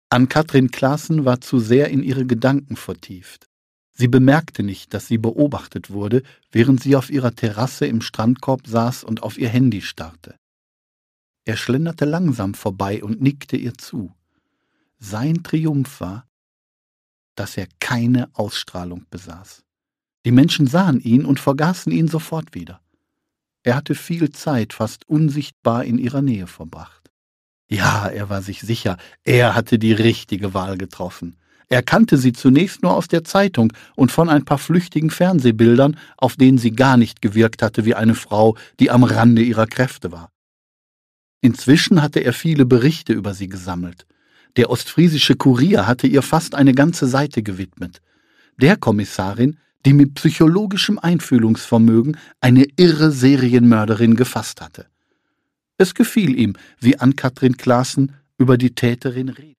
Ann-Kathrin Claassen war zu sehr in ihre Gedanken vertieft. Sie bemerkte nicht, dass sie beobachtet wurde, während sie auf ihrer Terrasse im Strandkorb saß und auf ihr Handy starrte. Er schlenderte langsam vorbei und nickte ihr zu. Sein Triumph war, dass er keine Ausstrahlung besaß. Die Menschen sahen ihn und vergaßen ihn sofort wieder. Er hatte viel Zeit fast unsichtbar in ihrer Nähe verbracht. Ja, er war sich sicher, er hatte die richtige Wahl getroffen. Er kannte sie zunächst nur aus der Zeitung und von ein paar flüchtigen Fernsehbildern, auf denen sie gar nicht gewirkt hatte wie eine Frau, die am Rande ihrer Kräfte war. Inzwischen hatte er viele Berichte über sie gesammelt. Der Ostfriesische Kurier hatte ihr fast eine ganze Seite gewidmet. Der Kommissarin, die mit psychologischem Einfühlungsvermögen eine irre Serienmörderin gefasst hatte. Es gefiel ihm, wie Ann-Kathrin Claassen über die Täterin redete.